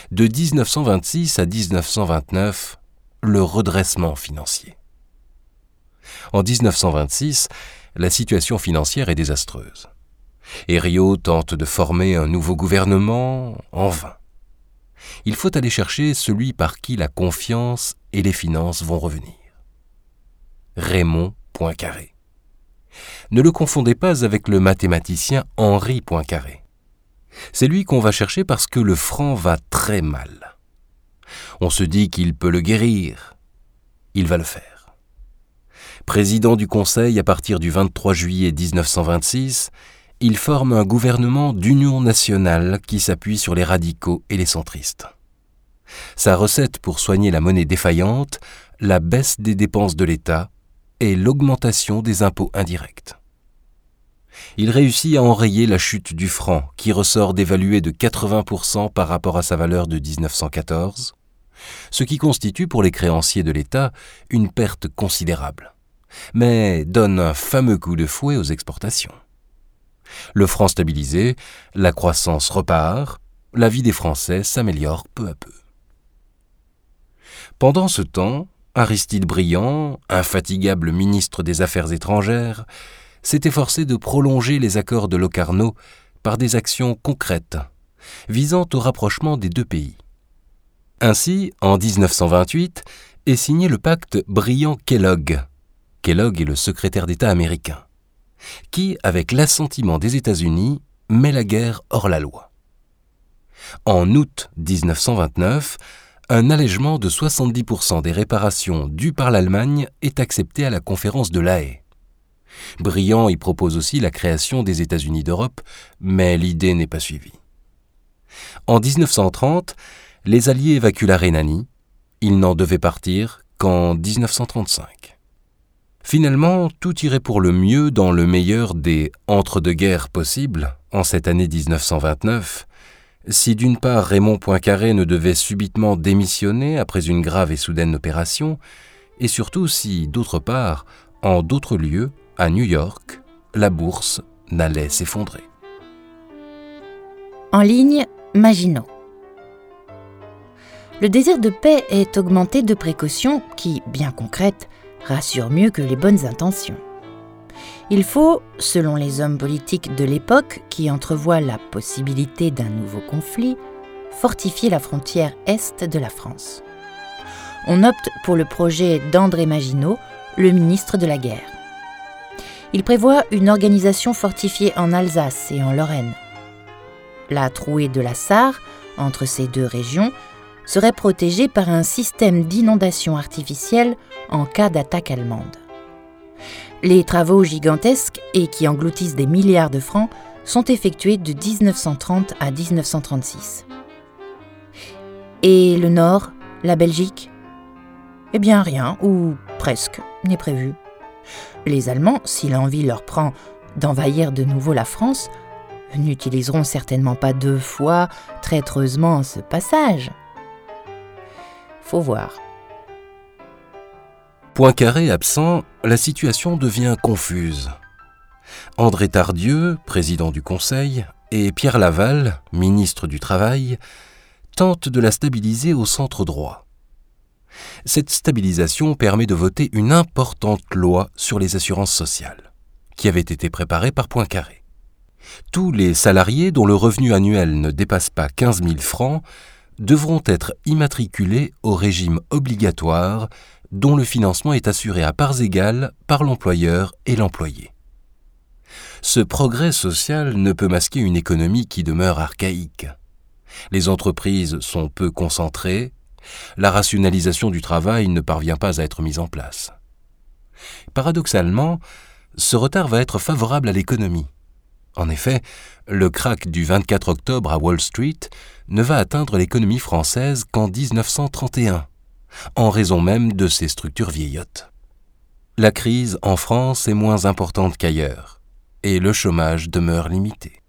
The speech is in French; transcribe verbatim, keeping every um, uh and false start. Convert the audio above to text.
De dix-neuf cent vingt-six à dix-neuf cent vingt-neuf, le redressement financier. En dix-neuf cent vingt-six, la situation financière est désastreuse. Herriot tente de former un nouveau gouvernement, en vain. Il faut aller chercher celui par qui la confiance et les finances vont revenir. Raymond Poincaré. Ne le confondez pas avec le mathématicien Henri Poincaré. C'est lui qu'on va chercher parce que le franc va très mal. On se dit qu'il peut le guérir. Il va le faire. Président du Conseil à partir du vingt-trois juillet dix-neuf cent vingt-six, il forme un gouvernement d'union nationale qui s'appuie sur les radicaux et les centristes. Sa recette pour soigner la monnaie défaillante, la baisse des dépenses de l'État et l'augmentation des impôts indirects. Il réussit à enrayer la chute du franc qui ressort dévalué de quatre-vingts pour cent par rapport à sa valeur de dix-neuf cent quatorze, ce qui constitue pour les créanciers de l'État une perte considérable, mais donne un fameux coup de fouet aux exportations. Le franc stabilisé, la croissance repart, la vie des Français s'améliore peu à peu. Pendant ce temps, Aristide Briand, infatigable ministre des Affaires étrangères, s'est efforcé de prolonger les accords de Locarno par des actions concrètes, visant au rapprochement des deux pays. Ainsi, en dix-neuf cent vingt-huit, est signé le pacte Briand-Kellogg. Kellogg est le secrétaire d'État américain, qui, avec l'assentiment des États-Unis, met la guerre hors la loi. En août dix-neuf cent vingt-neuf, un allègement de soixante-dix pour cent des réparations dues par l'Allemagne est accepté à la conférence de La Haye. Briand y propose aussi la création des États-Unis d'Europe, mais l'idée n'est pas suivie. En dix-neuf cent trente, les Alliés évacuent la Rhénanie. Ils n'en devaient partir qu'en dix-neuf cent trente-cinq. Finalement, tout irait pour le mieux dans le meilleur des entre-deux-guerres possibles, en cette année dix-neuf cent vingt-neuf, si d'une part Raymond Poincaré ne devait subitement démissionner après une grave et soudaine opération, et surtout si, d'autre part, en d'autres lieux, à New York, la bourse n'allait s'effondrer. En ligne, Maginot. Le désir de paix est augmenté de précautions qui, bien concrètes, rassurent mieux que les bonnes intentions. Il faut, selon les hommes politiques de l'époque qui entrevoient la possibilité d'un nouveau conflit, fortifier la frontière est de la France. On opte pour le projet d'André Maginot, le ministre de la Guerre. Il prévoit une organisation fortifiée en Alsace et en Lorraine. La trouée de la Sarre, entre ces deux régions, serait protégée par un système d'inondation artificielle en cas d'attaque allemande. Les travaux gigantesques et qui engloutissent des milliards de francs sont effectués de dix-neuf cent trente à dix-neuf cent trente-six. Et le Nord, la Belgique ? Eh bien rien, ou presque, n'est prévu. Les Allemands, si l'envie leur prend d'envahir de nouveau la France, n'utiliseront certainement pas deux fois traîtreusement ce passage. Faut voir. Poincaré absent, la situation devient confuse. André Tardieu, président du Conseil, et Pierre Laval, ministre du Travail, tentent de la stabiliser au centre droit. Cette stabilisation permet de voter une importante loi sur les assurances sociales, qui avait été préparée par Poincaré. Tous les salariés dont le revenu annuel ne dépasse pas quinze mille francs devront être immatriculés au régime obligatoire dont le financement est assuré à parts égales par l'employeur et l'employé. Ce progrès social ne peut masquer une économie qui demeure archaïque. Les entreprises sont peu concentrées, la rationalisation du travail ne parvient pas à être mise en place. Paradoxalement, ce retard va être favorable à l'économie. En effet, le krach du vingt-quatre octobre à Wall Street ne va atteindre l'économie française qu'en dix-neuf cent trente et un, en raison même de ses structures vieillottes. La crise en France est moins importante qu'ailleurs, et le chômage demeure limité.